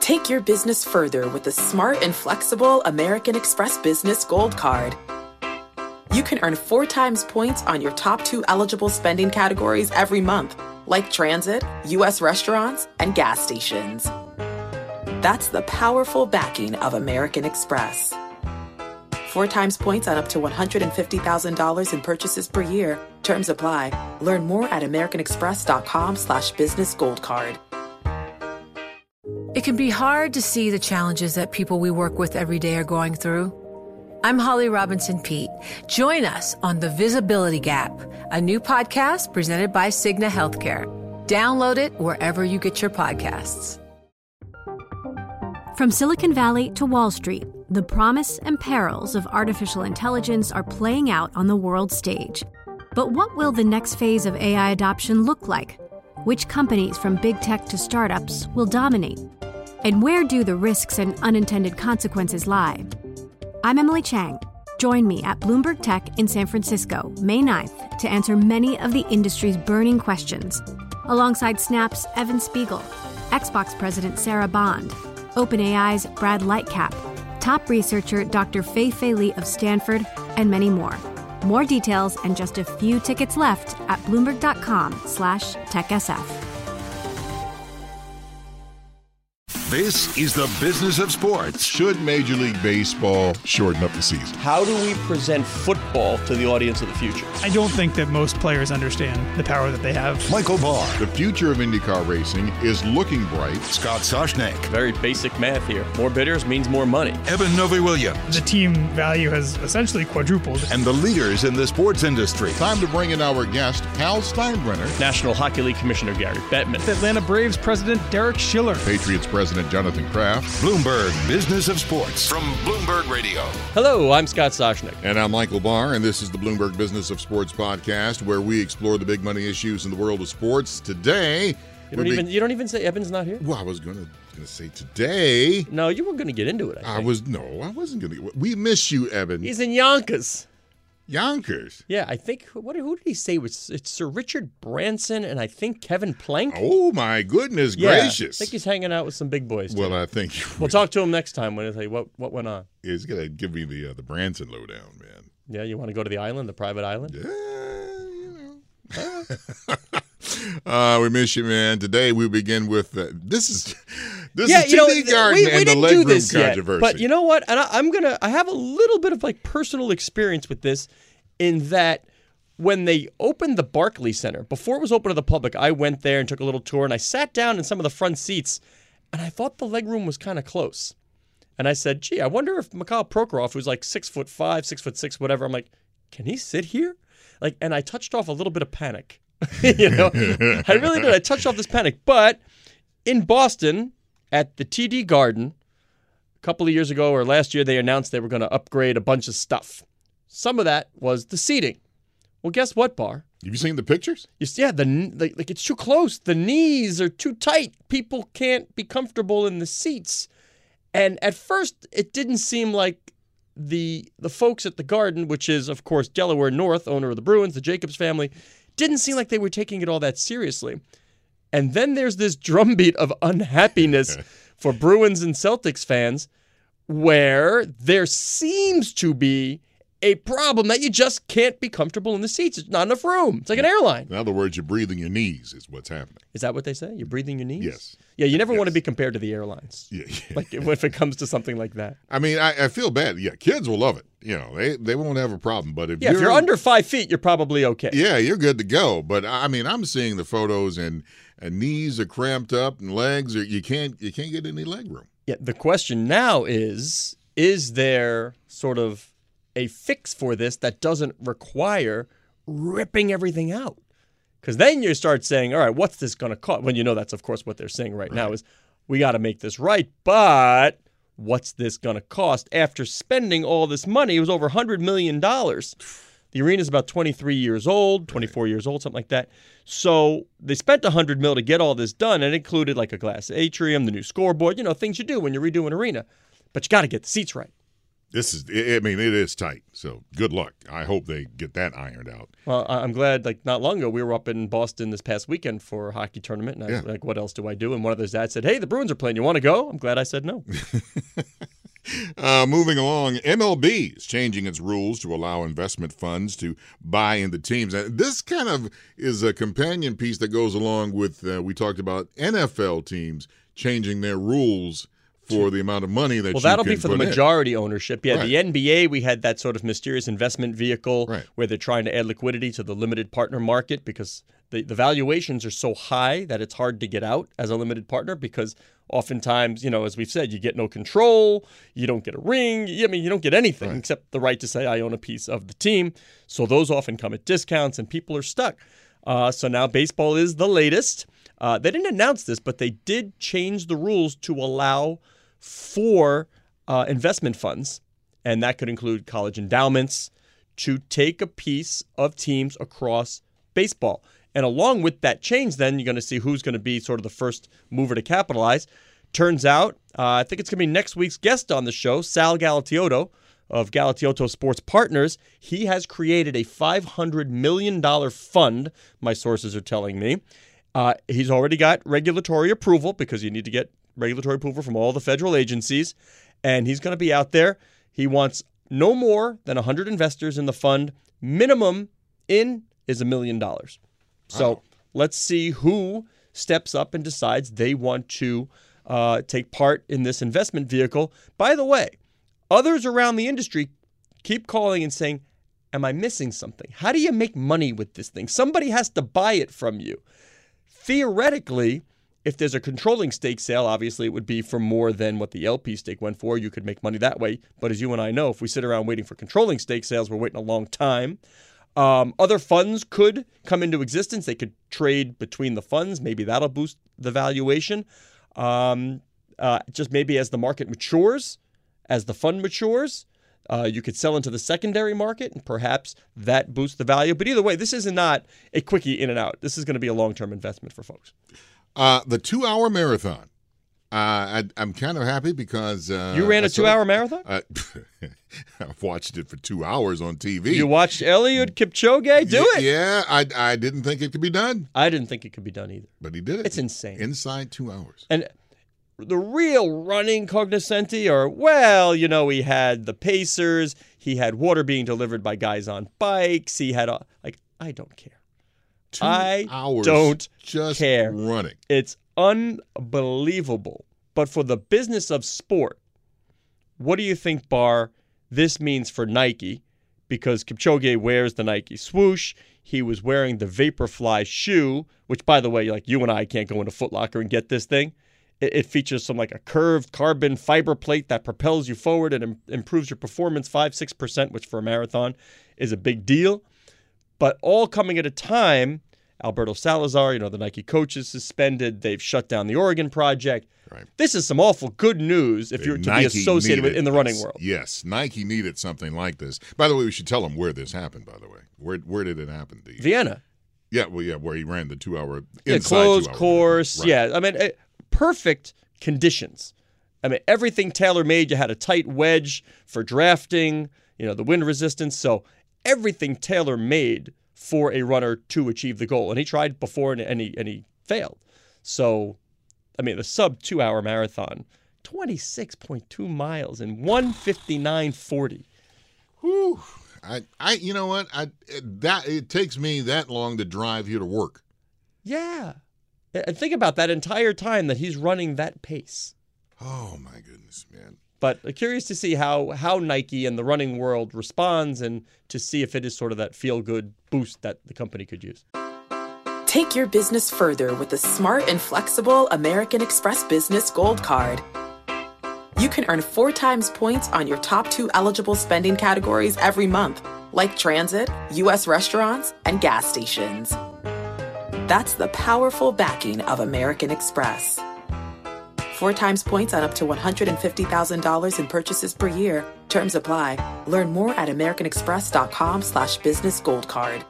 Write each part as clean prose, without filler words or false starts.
Take your business further with the smart and flexible American Express Business Gold Card. You can earn 4 times points on your top 2 eligible spending categories every month, like transit, U.S. restaurants, and gas stations. That's the powerful backing of American Express. 4 times points on up to $150,000 in purchases per year. Terms apply. Learn more at americanexpress.com/businessgoldcard. It can be hard to see the challenges that people we work with every day are going through. I'm Holly Robinson Peete. Join us on The Visibility Gap, a new podcast presented by Cigna Healthcare. Download it wherever you get your podcasts. From Silicon Valley to Wall Street, the promise and perils of artificial intelligence are playing out on the world stage. But what will the next phase of AI adoption look like? Which companies, from big tech to startups, will dominate? And where do the risks and unintended consequences lie? I'm Emily Chang. Join me at Bloomberg Tech in San Francisco, May 9th, to answer many of the industry's burning questions, alongside Snap's Evan Spiegel, Xbox President Sarah Bond, OpenAI's Brad Lightcap, top researcher Dr. Fei-Fei Li of Stanford, and many more. More details and just a few tickets left at Bloomberg.com/TechSF. This is the business of sports. Should Major League Baseball shorten up the season? How do we present football to the audience of the future? I don't think that most players understand the power that they have. Michael Barr. The future of IndyCar racing is looking bright. Scott Soshnick. Very basic math here. More bidders means more money. Evan Novi-Williams. The team value has essentially quadrupled. And the leaders in the sports industry. Time to bring in our guest, Hal Steinbrenner. National Hockey League Commissioner Gary Bettman. Atlanta Braves President Derek Schiller. Patriots President Jonathan Kraft. Bloomberg Business of Sports from Bloomberg Radio. Hello, I'm Scott Soshnick. And I'm Michael Barr, and this is the Bloomberg Business of Sports podcast, where we explore the big money issues in the world of sports. Today, You don't even say Evan's not here? Well, I was going to say today. No, you were going to get into it, I think. I wasn't going to. We miss you, Evan. He's in Yonkers. Yonkers. Yeah, I think, who did he say? It's Sir Richard Branson and I think Kevin Plank. Oh, my goodness gracious. I think he's hanging out with some big boys, too. Well, I think... We'll talk to him next time when I tell you what went on. He's going to give me the Branson lowdown, man. Yeah, you want to go to the island, the private island? We miss you, man. Today we begin with this is TD Garden and the legroom controversy. But you know what? And I have a little bit of personal experience with this, in that when they opened the Barclays Center, before it was open to the public, I went there and took a little tour, and I sat down in some of the front seats, and I thought the legroom was kind of close. And I said, gee, I wonder if Mikhail Prokhorov, who's like 6'5", 6'6", whatever, I'm like, can he sit here? And I touched off a little bit of panic. I really did. I touched off this panic. But in Boston, at the TD Garden, a couple of years ago or last year, they announced they were going to upgrade a bunch of stuff. Some of that was the seating. Well, guess what, Bar? Have you seen the pictures? Yeah, it's too close. The knees are too tight. People can't be comfortable in the seats. And at first, it didn't seem like the folks at the Garden, which is, of course, Delaware North, owner of the Bruins, the Jacobs family, didn't seem like they were taking it all that seriously. And then there's this drumbeat of unhappiness for Bruins and Celtics fans, where there seems to be a problem that you just can't be comfortable in the seats. It's not enough room. It's like an airline. In other words, you're breathing your knees is what's happening. Is that what they say? You're breathing your knees? Yes. Yeah, you never want to be compared to the airlines. Yeah. Like if it comes to something like that. I mean, I feel bad. Yeah, kids will love it. They won't have a problem. But if you're under 5 feet, you're probably okay. Yeah, you're good to go. But I mean, I'm seeing the photos and knees are cramped up and legs you can't get any leg room. Yeah. The question now is there sort of a fix for this that doesn't require ripping everything out? Because then you start saying, all right, what's this going to cost? When that's, of course, what they're saying right now is we got to make this right. But what's this going to cost? After spending all this money, it was over $100 million. The arena is about 23 years old, 24 years old, something like that. So they spent $100 million to get all this done, and it included like a glass atrium, the new scoreboard, things you do when you redo an arena. But you got to get the seats right. it is tight. So good luck. I hope they get that ironed out. Well, I'm glad, not long ago, we were up in Boston this past weekend for a hockey tournament. And I was like, what else do I do? And one of those dads said, hey, the Bruins are playing. You want to go? I'm glad I said no. Moving along, MLB is changing its rules to allow investment funds to buy into teams. This kind of is a companion piece that goes along with, we talked about NFL teams changing their rules for the amount of money that you can put in. Well, that'll be for the majority ownership. Yeah, right. The NBA, we had that sort of mysterious investment vehicle where they're trying to add liquidity to the limited partner market because the valuations are so high that it's hard to get out as a limited partner because oftentimes, as we've said, you get no control, you don't get a ring, you don't get anything except the right to say, I own a piece of the team. So those often come at discounts and people are stuck. So now baseball is the latest. They didn't announce this, but they did change the rules to allow for investment funds, and that could include college endowments, to take a piece of teams across baseball. And along with that change, then you're going to see who's going to be sort of the first mover to capitalize. Turns out, I think it's going to be next week's guest on the show, Sal Galatioto of Galatioto Sports Partners. He has created a $500 million fund, my sources are telling me. He's already got regulatory approval because you need to get regulatory approval from all the federal agencies, and he's going to be out there. He wants no more than 100 investors in the fund. Minimum in is $1 million. So let's see who steps up and decides they want to take part in this investment vehicle. By the way, others around the industry keep calling and saying, am I missing something? How do you make money with this thing? Somebody has to buy it from you. Theoretically, if there's a controlling stake sale, obviously it would be for more than what the LP stake went for. You could make money that way. But as you and I know, if we sit around waiting for controlling stake sales, we're waiting a long time. Other funds could come into existence. They could trade between the funds. Maybe that'll boost the valuation. Just maybe as the market matures, as the fund matures, you could sell into the secondary market, and perhaps that boosts the value. But either way, this is not a quickie in and out. This is going to be a long-term investment for folks. The 2-hour marathon. I'm kind of happy because you ran a 2-hour marathon. I've watched it for 2 hours on TV. You watched Eliud Kipchoge do it? Yeah, I didn't think it could be done. I didn't think it could be done either. But he did it. It's insane. Inside 2 hours. And the real running cognoscenti are, he had the Pacers. He had water being delivered by guys on bikes. He had I don't care. 2 hours don't just care. Running. It's unbelievable. But for the business of sport, what do you think, Bar, this means for Nike? Because Kipchoge wears the Nike swoosh. He was wearing the Vaporfly shoe, which, by the way, you and I can't go into Foot Locker and get this thing. It features some a curved carbon fiber plate that propels you forward and improves your performance 5-6%, which for a marathon is a big deal. But all coming at a time, Alberto Salazar, the Nike coach, is suspended. They've shut down the Oregon Project. Right. This is some awful good news if you're to be associated with in the running world. Yes, Nike needed something like this. By the way, we should tell them where this happened, by the way. Where did it happen? Vienna. Yeah, where he ran the 2-hour closed course. Right. Yeah, perfect conditions. Everything tailor-made. You had a tight wedge for drafting, the wind resistance. So everything tailor-made for a runner to achieve the goal. And he tried before and he failed. So, the sub 2-hour marathon, 26.2 miles in 1:59:40. Whew. You know what? It takes me that long to drive here to work. Yeah. And think about that entire time that he's running that pace. Oh, my goodness, man. But curious to see how Nike and the running world responds and to see if it is sort of that feel-good boost that the company could use. Take your business further with the smart and flexible American Express Business Gold Card. You can earn 4 times points on your top 2 eligible spending categories every month, like transit, U.S. restaurants, and gas stations. That's the powerful backing of American Express. 4 times points on up to $150,000 in purchases per year. Terms apply. Learn more at americanexpress.com/businessgoldcard.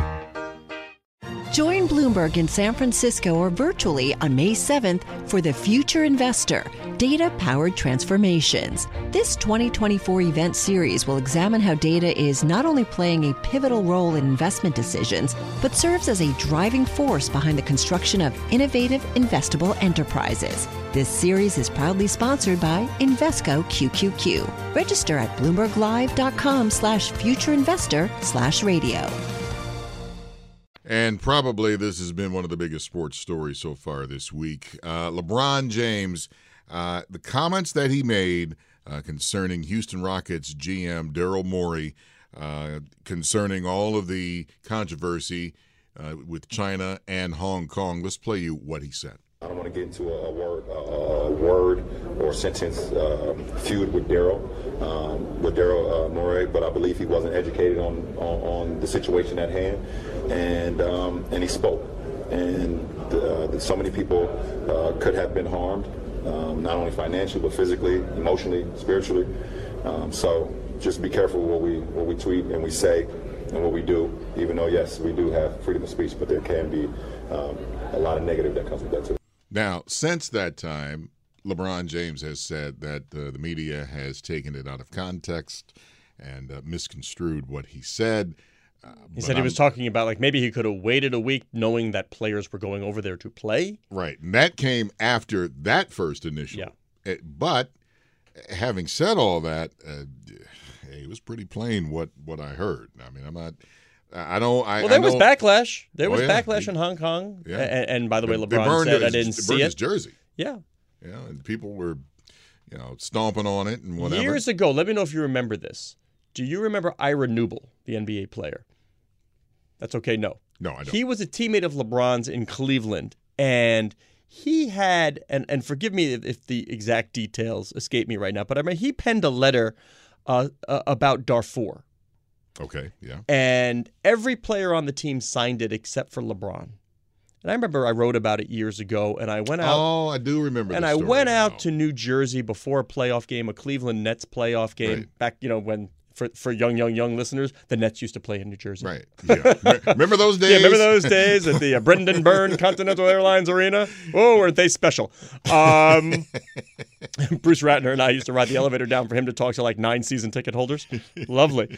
Join Bloomberg in San Francisco or virtually on May 7th for The Future Investor, Data-Powered Transformations. This 2024 event series will examine how data is not only playing a pivotal role in investment decisions, but serves as a driving force behind the construction of innovative, investable enterprises. This series is proudly sponsored by Invesco QQQ. Register at BloombergLive.com/futureinvestor/radio. And probably this has been one of the biggest sports stories so far this week. LeBron James, the comments that he made concerning Houston Rockets GM Daryl Morey, concerning all of the controversy with China and Hong Kong. Let's play you what he said. I don't want to get into a word or sentence feud with Daryl Morey, but I believe he wasn't educated on the situation at hand, and he spoke, and so many people could have been harmed, not only financially but physically, emotionally, spiritually. So just be careful what we tweet and we say and what we do. Even though yes, we do have freedom of speech, but there can be a lot of negative that comes with that too. Now, since that time, LeBron James has said that the media has taken it out of context and misconstrued what he said. He said he was talking about, like, maybe he could have waited a week knowing that players were going over there to play. Right. And that came after that first initial. Yeah. But having said all that, it was pretty plain what I heard. I mean, I'm not... There was backlash. There was backlash in Hong Kong. Yeah. And by the way, LeBron said I didn't see it. His jersey. Yeah. Yeah, and people were, stomping on it and whatever. Years ago, let me know if you remember this. Do you remember Ira Newble, the NBA player? That's okay, no. No, I don't. He was a teammate of LeBron's in Cleveland, and he had, and forgive me if the exact details escape me right now, but I mean, he penned a letter about Darfur. Okay, yeah. And every player on the team signed it except for LeBron. And I remember I wrote about it years ago, and I went out. Oh, I do remember. And I went out to New Jersey before a playoff game, a Cleveland Nets playoff game. Right. Back, when for young listeners, the Nets used to play in New Jersey. Right. Yeah. Remember those days? Yeah, remember those days at the Brendan Byrne Continental Airlines Arena? Oh, weren't they special? Bruce Ratner and I used to ride the elevator down for him to talk to like 9 season ticket holders. Lovely.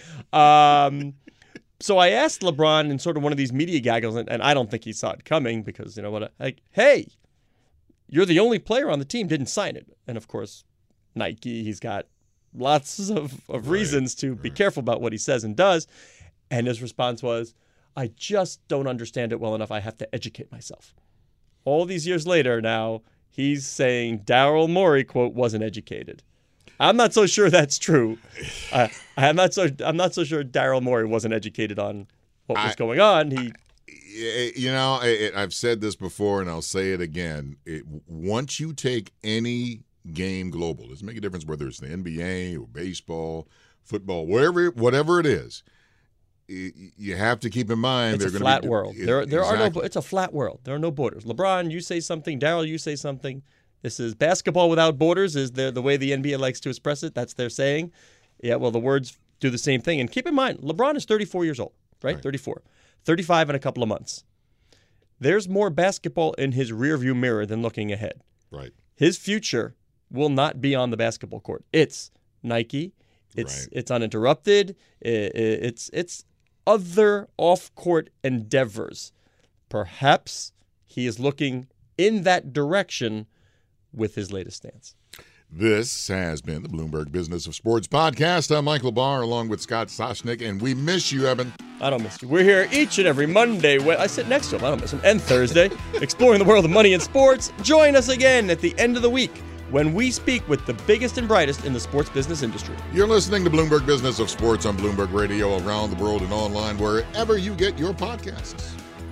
So I asked LeBron in sort of one of these media gaggles, and I don't think he saw it coming because, hey, you're the only player on the team, didn't sign it. And of course, Nike, he's got lots of reasons to be careful about what he says and does. And his response was, I just don't understand it well enough. I have to educate myself. All these years later now, he's saying Daryl Morey, quote, wasn't educated. I'm not so sure that's true. I'm not so sure Daryl Morey wasn't educated on what was going on. I've said this before and I'll say it again. Once you take any game global, doesn't make a difference whether it's the NBA or baseball, football, whatever it is. You have to keep in mind it's a flat world. It's a flat world. There are no borders. LeBron, you say something. Daryl, you say something. This is basketball without borders. Is the way the NBA likes to express it? That's their saying. Yeah. Well, the words do the same thing. And keep in mind, LeBron is 34 years old, right? 34, 35 in a couple of months. There's more basketball in his rearview mirror than looking ahead. Right. His future will not be on the basketball court. It's Nike. It's uninterrupted. It's other off-court endeavors. Perhaps he is looking in that direction with his latest stance. This has been the Bloomberg Business of Sports podcast. I'm Michael Barr along with Scott Soshnick, and we miss you, Evan. I don't miss you. We're here each and every Monday. I sit next to him. I don't miss him. And Thursday, exploring the world of money and sports. Join us again at the end of the week when we speak with the biggest and brightest in the sports business industry. You're listening to Bloomberg Business of Sports on Bloomberg Radio around the world and online wherever you get your podcasts.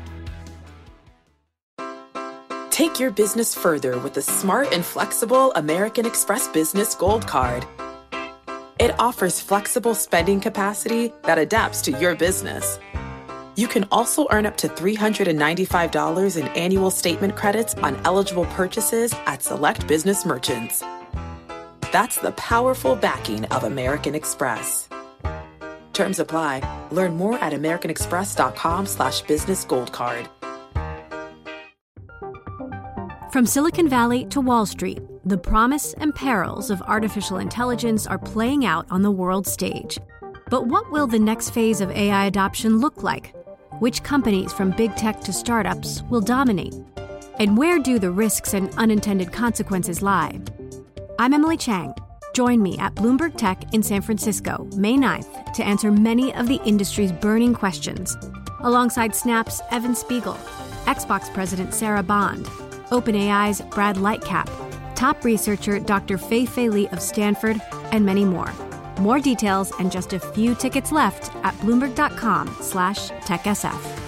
Take your business further with the smart and flexible American Express Business Gold Card. It offers flexible spending capacity that adapts to your business. You can also earn up to $395 in annual statement credits on eligible purchases at select business merchants. That's the powerful backing of American Express. Terms apply. Learn more at americanexpress.com/business gold card. From Silicon Valley to Wall Street, the promise and perils of artificial intelligence are playing out on the world stage. But what will the next phase of AI adoption look like? Which companies from big tech to startups will dominate? And where do the risks and unintended consequences lie? I'm Emily Chang. Join me at Bloomberg Tech in San Francisco, May 9th, to answer many of the industry's burning questions, alongside Snap's Evan Spiegel, Xbox President Sarah Bond, OpenAI's Brad Lightcap, top researcher Dr. Fei-Fei Li of Stanford, and many more. More details and just a few tickets left at Bloomberg.com/TechSF.